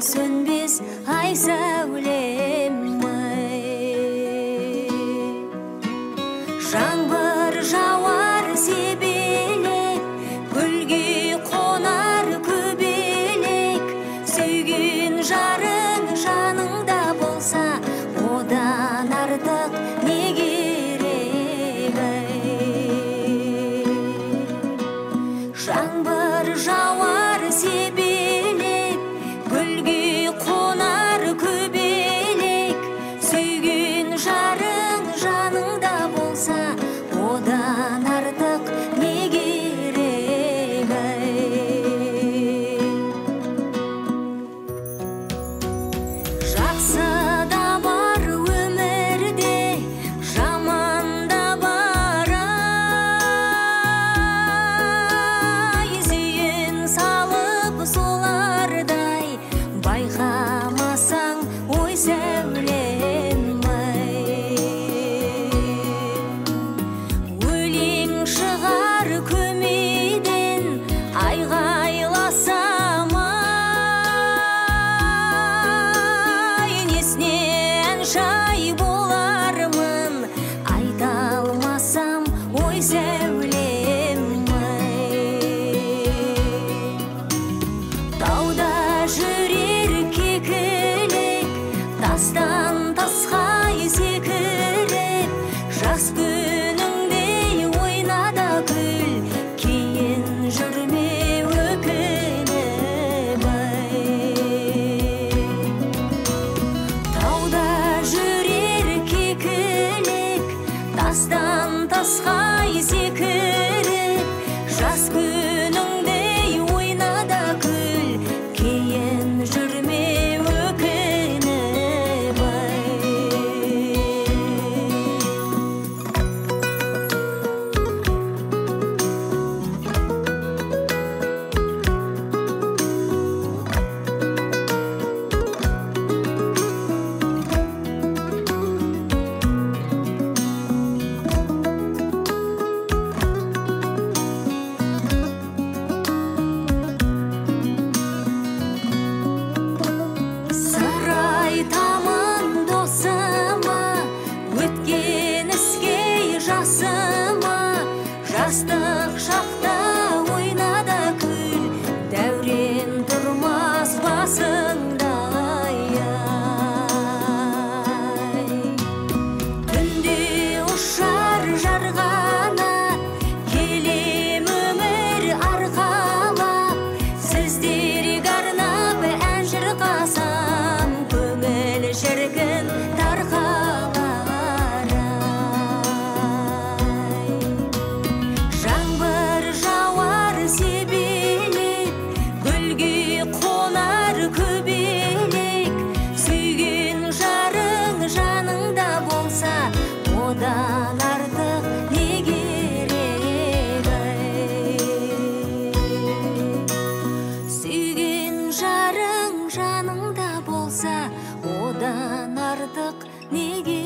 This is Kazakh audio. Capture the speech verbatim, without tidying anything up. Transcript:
сөнбес ай сәулем жаңбыр жауар себелек, гүлге қонар көбелек, сүйген жарың жаныңда болса, одан артық не керек ай. Жаңбыр жауар себелек, гүлге қонар көбелек, сүйген жарың жаныңда болса, одан артық не керек ай. Жақсы да бар өмірде, жаман да бар ай. Зейін салып солардай, байқамасаң ой сәулем ай. Өлең шығар көмейден, айғайласам ай. Несінен жай болармын, айта алмасам ой сәулем ай. Тауда жүрер кекілік, тастан тасқа секіріп, жас күніңдей ойнада күл, кейін жүрме өкініп ай. Тауда жүрер кекілік, тастан тасқа секіріп, жас күніңдей ойнада күл, кейін жүрме өкініп ай. Сыр айтамын досыма, өткен іске жасыма, жастық шақта ойнада күл, дәурен тұрмас басыңда ай. Түнде ұшар жарғана, келем өмір арқалап, сіздерге арнап ән шырқасам, көңіл шіркін тарқалар ай. Жаңбыр жауар себелек, гүлге қонар көбелек, сүйген жарың жаныңда болса, одан артық не керек ай. Сүйген жарың жаныңда болса, одан артық не керек